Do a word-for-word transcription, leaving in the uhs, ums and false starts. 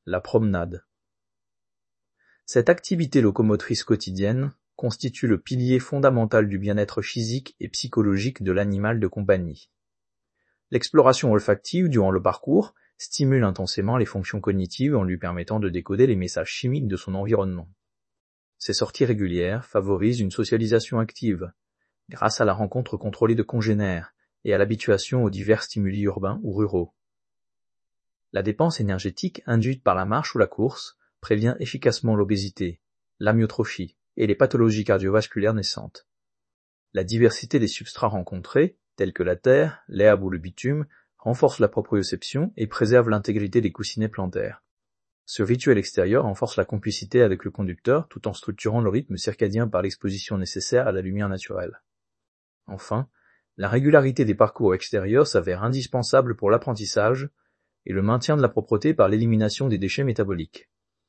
la promenade. Cette activité locomotrice quotidienne constitue le pilier fondamental du bien-être physique et psychologique de l'animal de compagnie. L'exploration olfactive durant le parcours stimule intensément les fonctions cognitives en lui permettant de décoder les messages chimiques de son environnement. Ces sorties régulières favorisent une socialisation active, grâce à la rencontre contrôlée de congénères et à l'habituation aux divers stimuli urbains ou ruraux. La dépense énergétique induite par la marche ou la course prévient efficacement l'obésité, l'amyotrophie et les pathologies cardiovasculaires naissantes. La diversité des substrats rencontrés, tels que la terre, l'herbe ou le bitume, renforce la proprioception et préserve l'intégrité des coussinets plantaires. Ce rituel extérieur renforce la complicité avec le conducteur tout en structurant le rythme circadien par l'exposition nécessaire à la lumière naturelle. Enfin, la régularité des parcours extérieurs s'avère indispensable pour l'apprentissage et le maintien de la propreté par l'élimination des déchets métaboliques.